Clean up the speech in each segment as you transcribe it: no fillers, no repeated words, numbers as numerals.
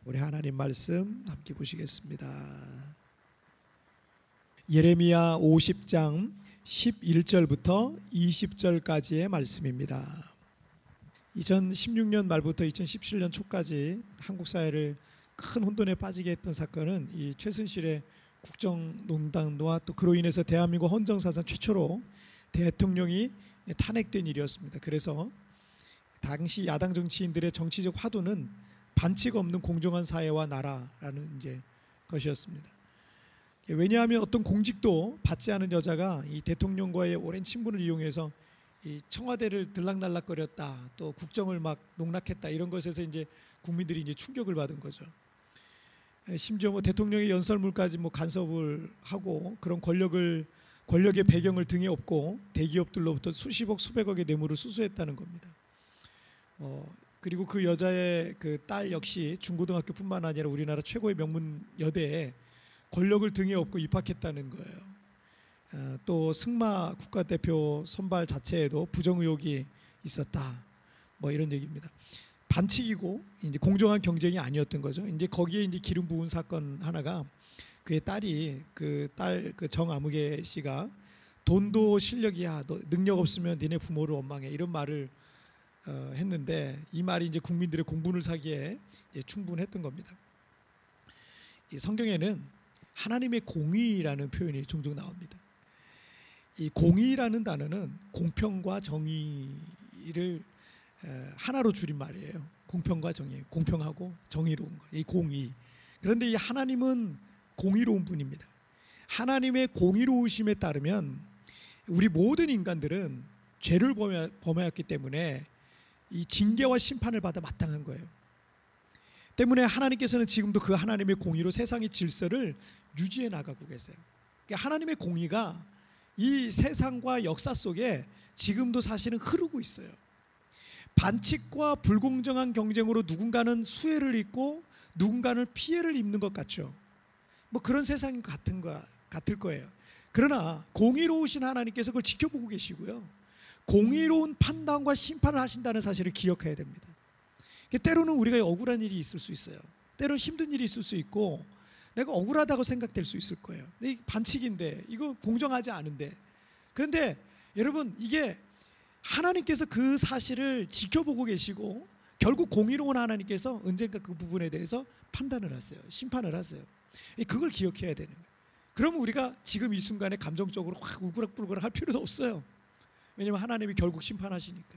우리 하나님 말씀 함께 보시겠습니다. 예레미야 50장 11절부터 20절까지의 말씀입니다. 2016년 말부터 2017년 초까지 한국 사회를 큰 혼돈에 빠지게 했던 사건은 이 최순실의 국정농단과 또 그로 인해서 대한민국 헌정사상 최초로 대통령이 탄핵된 일이었습니다. 그래서 당시 야당 정치인들의 정치적 화두는 반칙 없는 공정한 사회와 나라라는 이제 것이었습니다. 왜냐하면 어떤 공직도 받지 않은 여자가 이 대통령과의 오랜 친분을 이용해서 이 청와대를 들락날락거렸다, 또 국정을 막 농락했다, 이런 것에서 이제 국민들이 이제 충격을 받은 거죠. 심지어 뭐 대통령의 연설문까지 뭐 간섭을 하고 그런 권력의 배경을 등에 업고 대기업들로부터 수십억 수백억의 뇌물을 수수했다는 겁니다. 그리고 그 여자의 그 딸 역시 중고등학교뿐만 아니라 우리나라 최고의 명문 여대에 권력을 등에 업고 입학했다는 거예요. 또 승마 국가대표 선발 자체에도 부정 의혹이 있었다, 뭐 이런 얘기입니다. 반칙이고 이제 공정한 경쟁이 아니었던 거죠. 이제 거기에 이제 기름 부은 사건 하나가, 그의 딸이 그 정아무개 씨가 돈도 실력이야, 너 능력 없으면 니네 부모를 원망해, 이런 말을 했는데, 이 말이 이제 국민들의 공분을 사기에 이제 충분했던 겁니다. 이 성경에는 하나님의 공의라는 표현이 종종 나옵니다. 이 공의라는 단어는 공평과 정의를 하나로 줄인 말이에요. 공평과 정의, 공평하고 정의로운 것, 이 공의. 그런데 이 하나님은 공의로운 분입니다. 하나님의 공의로우심에 따르면 우리 모든 인간들은 죄를 범하였기 때문에 이 징계와 심판을 받아 마땅한 거예요. 때문에 하나님께서는 지금도 그 하나님의 공의로 세상의 질서를 유지해 나가고 계세요. 그러니까 하나님의 공의가 이 세상과 역사 속에 지금도 사실은 흐르고 있어요. 반칙과 불공정한 경쟁으로 누군가는 수혜를 입고 누군가는 피해를 입는 것 같죠. 뭐 그런 세상이 같을 거예요. 그러나 공의로우신 하나님께서 그걸 지켜보고 계시고요, 공의로운 판단과 심판을 하신다는 사실을 기억해야 됩니다. 때로는 우리가 억울한 일이 있을 수 있어요. 때로는 힘든 일이 있을 수 있고 내가 억울하다고 생각될 수 있을 거예요. 이게 반칙인데, 이거 공정하지 않은데. 그런데 여러분, 이게 하나님께서 그 사실을 지켜보고 계시고 결국 공의로운 하나님께서 언젠가 그 부분에 대해서 판단을 하세요. 심판을 하세요. 그걸 기억해야 되는 거예요. 그러면 우리가 지금 이 순간에 감정적으로 확 울그락불그락 할 필요도 없어요. 왜냐하면 하나님이 결국 심판하시니까.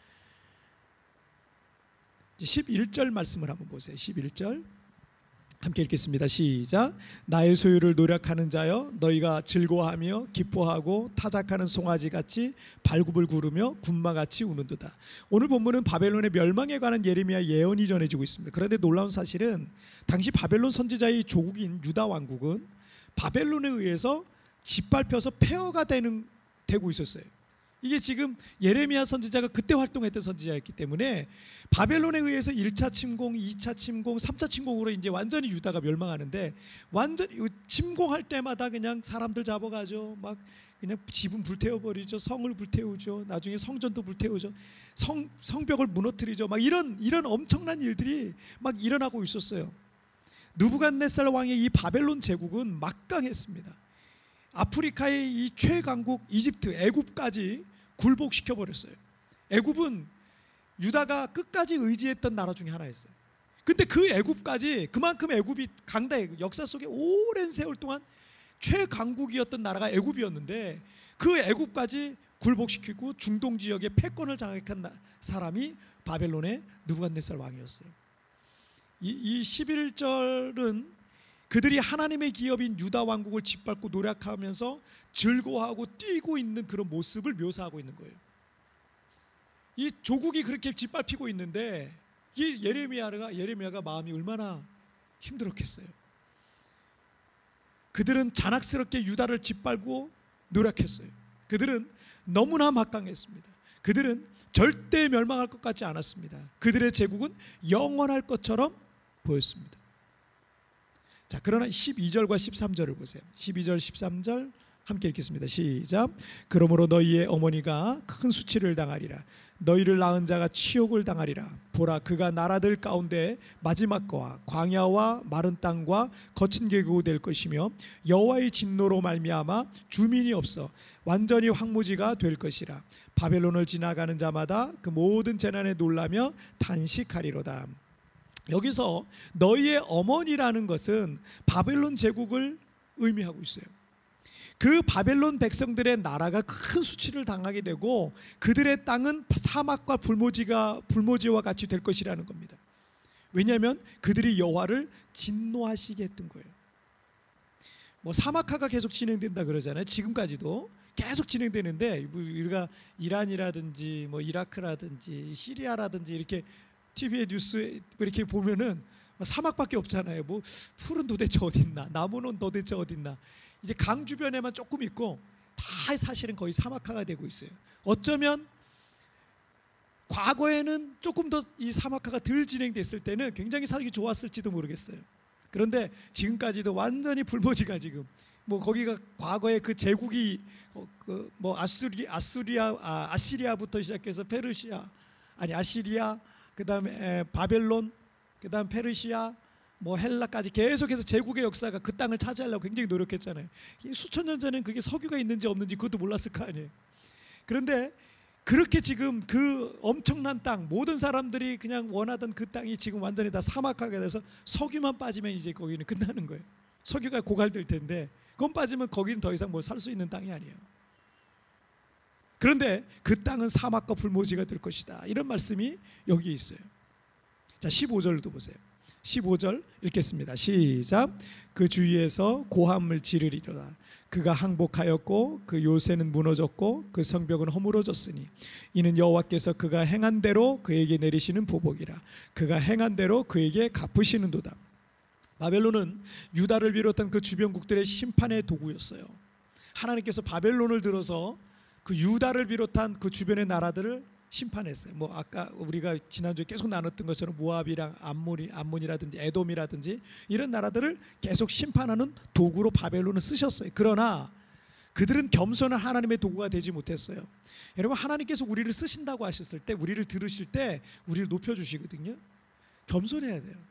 11절 말씀을 한번 보세요. 11절 함께 읽겠습니다. 시작. 나의 소유를 노력하는 자여, 너희가 즐거워하며 기뻐하고 타작하는 송아지같이 발굽을 구르며 군마같이 우는도다. 오늘 본문은 바벨론의 멸망에 관한 예레미야 예언이 전해지고 있습니다. 그런데 놀라운 사실은 당시 바벨론 선지자의 조국인 유다 왕국은 바벨론에 의해서 짓밟혀서 폐허가 되고 있었어요. 이게 지금 예레미야 선지자가 그때 활동했던 선지자였기 때문에 바벨론에 의해서 1차 침공, 2차 침공, 3차 침공으로 이제 완전히 유다가 멸망하는데, 완전히 침공할 때마다 그냥 사람들 잡아가죠. 막 그냥 집은 불태워버리죠. 성을 불태우죠. 나중에 성전도 불태우죠. 성벽을 무너뜨리죠. 막 이런 엄청난 일들이 막 일어나고 있었어요. 느부갓네살 왕의 이 바벨론 제국은 막강했습니다. 아프리카의 이 최강국 이집트, 애굽까지 굴복시켜 버렸어요. 애굽은 유다가 끝까지 의지했던 나라 중에 하나였어요. 근데 그 애굽까지, 그만큼 애굽이 역사 속에 오랜 세월 동안 최강국이었던 나라가 애굽이었는데, 그 애굽까지 굴복시키고 중동 지역의 패권을 장악한 사람이 바벨론의 느부갓네살 왕이었어요. 이 11절은 그들이 하나님의 기업인 유다 왕국을 짓밟고 노력하면서 즐거워하고 뛰고 있는 그런 모습을 묘사하고 있는 거예요. 이 조국이 그렇게 짓밟히고 있는데 이 예레미야가 마음이 얼마나 힘들었겠어요. 그들은 잔악스럽게 유다를 짓밟고 노력했어요. 그들은 너무나 막강했습니다. 그들은 절대 멸망할 것 같지 않았습니다. 그들의 제국은 영원할 것처럼 보였습니다. 자, 그러나 12절과 13절을 보세요. 12절, 13절 함께 읽겠습니다. 시작. 그러므로 너희의 어머니가 큰 수치를 당하리라. 너희를 낳은 자가 치욕을 당하리라. 보라, 그가 나라들 가운데 마지막 거와 광야와 마른 땅과 거친 계곡이 될 것이며 여호와의 진노로 말미암아 주민이 없어 완전히 황무지가 될 것이라. 바벨론을 지나가는 자마다 그 모든 재난에 놀라며 탄식하리로다. 여기서 너희의 어머니라는 것은 바벨론 제국을 의미하고 있어요. 그 바벨론 백성들의 나라가 큰 수치를 당하게 되고 그들의 땅은 사막과 불모지와 같이 될 것이라는 겁니다. 왜냐하면 그들이 여호와를 진노하시게 했던 거예요. 뭐 사막화가 계속 진행된다 그러잖아요. 지금까지도 계속 진행되는데, 우리가 이란이라든지 뭐 이라크라든지 시리아라든지 이렇게 TV에 뉴스 이렇게 보면은 사막밖에 없잖아요. 뭐 풀은 도대체 어디 있나, 나무는 도대체 어디 있나. 이제 강 주변에만 조금 있고 다 사실은 거의 사막화가 되고 있어요. 어쩌면 과거에는 조금 더 이 사막화가 덜 진행됐을 때는 굉장히 살기 좋았을지도 모르겠어요. 그런데 지금까지도 완전히 불모지가 지금 뭐 거기가 과거에 그 제국이 뭐 아시리아부터 시작해서 페르시아, 아니 아시리아, 그다음에 바벨론, 그다음 페르시아, 뭐 헬라까지 계속해서 제국의 역사가 그 땅을 차지하려고 굉장히 노력했잖아요. 수천 년 전엔 그게 석유가 있는지 없는지 그것도 몰랐을 거 아니에요. 그런데 그렇게 지금 그 엄청난 땅, 모든 사람들이 그냥 원하던 그 땅이 지금 완전히 다 사막화가 돼서 석유만 빠지면 이제 거기는 끝나는 거예요. 석유가 고갈될 텐데 그건 빠지면 거기는 더 이상 뭐 살 수 있는 땅이 아니에요. 그런데 그 땅은 사막과 불모지가 될 것이다, 이런 말씀이 여기 있어요. 자, 15절도 보세요. 15절 읽겠습니다. 시작. 그 주위에서 고함을 지르리로다. 그가 항복하였고 그 요새는 무너졌고 그 성벽은 허물어졌으니 이는 여호와께서 그가 행한 대로 그에게 내리시는 보복이라. 그가 행한 대로 그에게 갚으시는도다. 바벨론은 유다를 비롯한 그 주변국들의 심판의 도구였어요. 하나님께서 바벨론을 들어서 그 유다를 비롯한 그 주변의 나라들을 심판했어요. 뭐 아까 우리가 지난주에 계속 나눴던 것처럼 모압이랑 암몬이라든지 에돔이라든지 이런 나라들을 계속 심판하는 도구로 바벨론을 쓰셨어요. 그러나 그들은 겸손한 하나님의 도구가 되지 못했어요. 여러분, 하나님께서 우리를 쓰신다고 하셨을 때, 우리를 들으실 때 우리를 높여주시거든요. 겸손해야 돼요.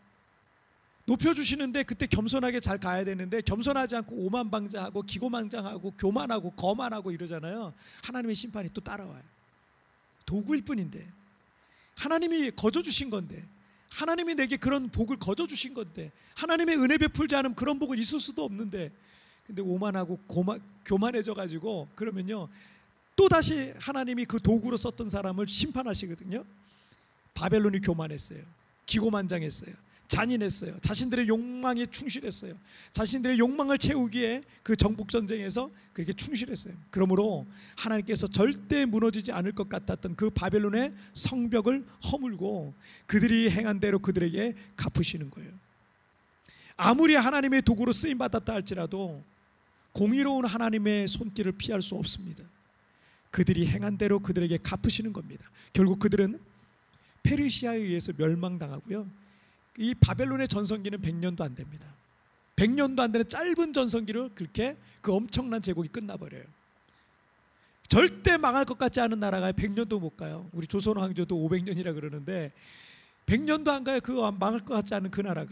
높여주시는데 그때 겸손하게 잘 가야 되는데 겸손하지 않고 오만방자하고 기고만장하고 교만하고 거만하고 이러잖아요. 하나님의 심판이 또 따라와요. 도구일 뿐인데, 하나님이 거저 주신 건데, 하나님이 내게 그런 복을 거저 주신 건데, 하나님의 은혜 베풀지 않으면 그런 복은 있을 수도 없는데, 근데 오만하고 교만해져 가지고 그러면요 또다시 하나님이 그 도구로 썼던 사람을 심판하시거든요. 바벨론이 교만했어요. 기고만장했어요. 잔인했어요. 자신들의 욕망에 충실했어요. 자신들의 욕망을 채우기에 그 정복전쟁에서 그렇게 충실했어요. 그러므로 하나님께서 절대 무너지지 않을 것 같았던 그 바벨론의 성벽을 허물고 그들이 행한 대로 그들에게 갚으시는 거예요. 아무리 하나님의 도구로 쓰임받았다 할지라도 공의로운 하나님의 손길을 피할 수 없습니다. 그들이 행한 대로 그들에게 갚으시는 겁니다. 결국 그들은 페르시아에 의해서 멸망당하고요, 이 바벨론의 전성기는 100년도 안 됩니다. 100년도 안 되는 짧은 전성기를 그렇게 그 엄청난 제국이 끝나버려요. 절대 망할 것 같지 않은 나라가 100년도 못 가요. 우리 조선 왕조도 500년이라 그러는데 100년도 안 가요. 그 망할 것 같지 않은 그 나라가.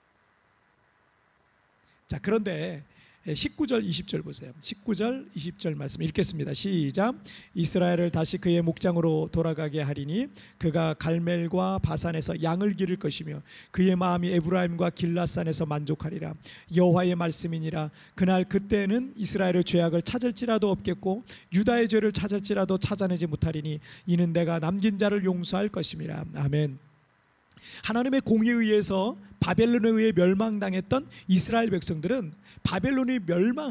자, 그런데 19절 20절 보세요. 19절 20절 말씀 읽겠습니다. 시작. 이스라엘을 다시 그의 목장으로 돌아가게 하리니 그가 갈멜과 바산에서 양을 기를 것이며 그의 마음이 에브라임과 길라산에서 만족하리라. 여호와의 말씀이니라. 그날 그때는 이스라엘의 죄악을 찾을지라도 없겠고 유다의 죄를 찾을지라도 찾아내지 못하리니 이는 내가 남긴 자를 용서할 것임이라. 아멘. 하나님의 공의에 의해서 바벨론에 의해 멸망당했던 이스라엘 백성들은 바벨론이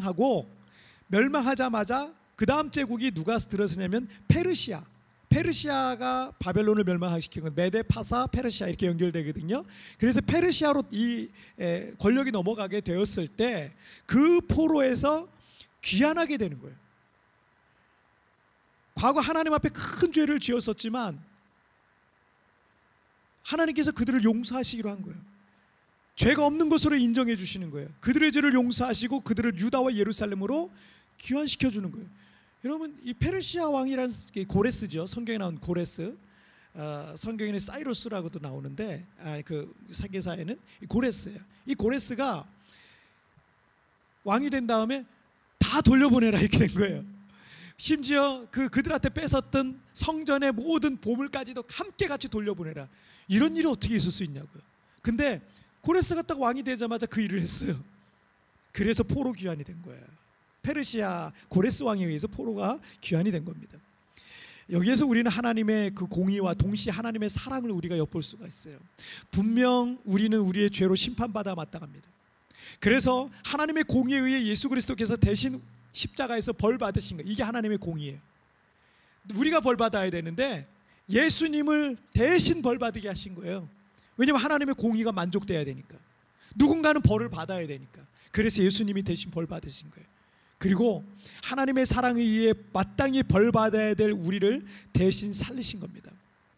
멸망하자마자 그 다음 제국이 누가 들어서냐면 페르시아가 바벨론을 멸망시킨 건 메데, 파사, 페르시아 이렇게 연결되거든요. 그래서 페르시아로 이 권력이 넘어가게 되었을 때 그 포로에서 귀환하게 되는 거예요. 과거 하나님 앞에 큰 죄를 지었었지만 하나님께서 그들을 용서하시기로 한 거예요. 죄가 없는 것으로 인정해 주시는 거예요. 그들의 죄를 용서하시고 그들을 유다와 예루살렘으로 귀환시켜 주는 거예요. 여러분, 이 페르시아 왕이란 고레스죠. 성경에 나온 고레스. 성경에는 사이러스라고도 나오는데 그 세계사에는 고레스예요. 이 고레스가 왕이 된 다음에 다 돌려보내라 이렇게 된 거예요. 심지어 그들한테 뺏었던 성전의 모든 보물까지도 함께 같이 돌려보내라. 이런 일이 어떻게 있을 수 있냐고요. 근데 고레스가 딱 왕이 되자마자 그 일을 했어요. 그래서 포로 귀환이 된 거예요. 페르시아 고레스 왕에 의해서 포로가 귀환이 된 겁니다. 여기에서 우리는 하나님의 그 공의와 동시에 하나님의 사랑을 우리가 엿볼 수가 있어요. 분명 우리는 우리의 죄로 심판받아 마땅합니다. 그래서 하나님의 공의에 의해 예수 그리스도께서 대신 십자가에서 벌 받으신 거예요. 이게 하나님의 공의예요. 우리가 벌 받아야 되는데 예수님을 대신 벌 받게 하신 거예요. 왜냐하면 하나님의 공의가 만족돼야 되니까. 누군가는 벌을 받아야 되니까. 그래서 예수님이 대신 벌 받으신 거예요. 그리고 하나님의 사랑에 의해 마땅히 벌 받아야 될 우리를 대신 살리신 겁니다.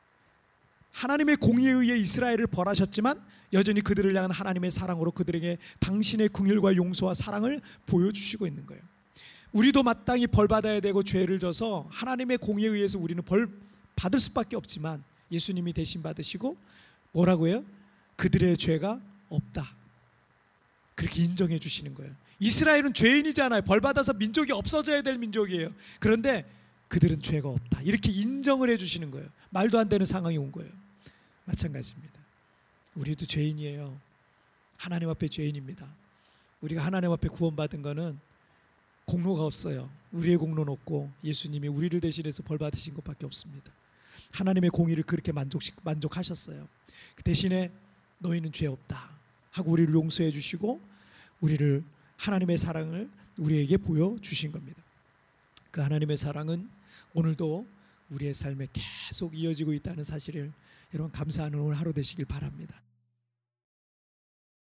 하나님의 공의에 의해 이스라엘을 벌하셨지만 여전히 그들을 향한 하나님의 사랑으로 그들에게 당신의 긍휼과 용서와 사랑을 보여주시고 있는 거예요. 우리도 마땅히 벌 받아야 되고 죄를 져서 하나님의 공의에 의해서 우리는 벌 받을 수밖에 없지만 예수님이 대신 받으시고 뭐라고 해요? 그들의 죄가 없다. 그렇게 인정해 주시는 거예요. 이스라엘은 죄인이잖아요. 벌 받아서 민족이 없어져야 될 민족이에요. 그런데 그들은 죄가 없다. 이렇게 인정을 해 주시는 거예요. 말도 안 되는 상황이 온 거예요. 마찬가지입니다. 우리도 죄인이에요. 하나님 앞에 죄인입니다. 우리가 하나님 앞에 구원받은 거는 공로가 없어요. 우리의 공로는 없고 예수님이 우리를 대신해서 벌 받으신 것밖에 없습니다. 하나님의 공의를 그렇게 만족하셨어요. 그 대신에 너희는 죄 없다 하고 우리를 용서해 주시고 우리를 하나님의 사랑을 우리에게 보여주신 겁니다. 그 하나님의 사랑은 오늘도 우리의 삶에 계속 이어지고 있다는 사실을 여러분 감사하는 오늘 하루 되시길 바랍니다.